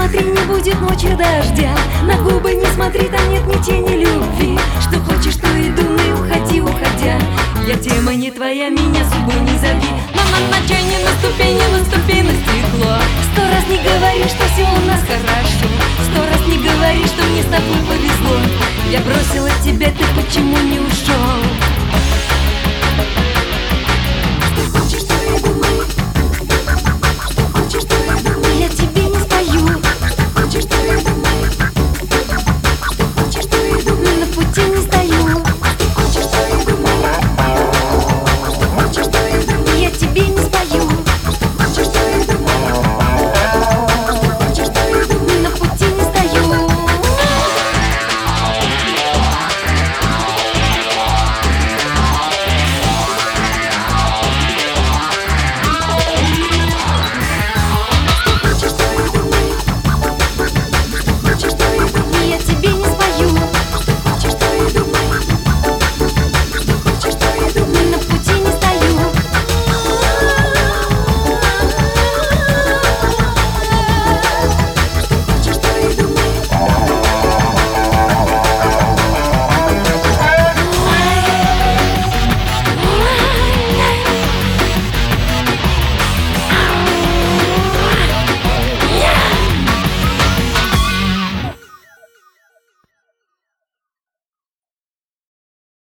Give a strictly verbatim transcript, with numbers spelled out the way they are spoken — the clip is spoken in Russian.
смотри, не будет ночи дождя. На губы не смотри, там нет ни тени любви. Что хочешь, то и думай, уходи, уходя. Я тема не твоя, меня судьбой не зови. Но на ночей не на ступени, наступи на стекло. Сто раз не говори, что все у нас хорошо. Сто раз не говори, что мне с тобой повезло. Я бросила тебя, ты почему не ушел?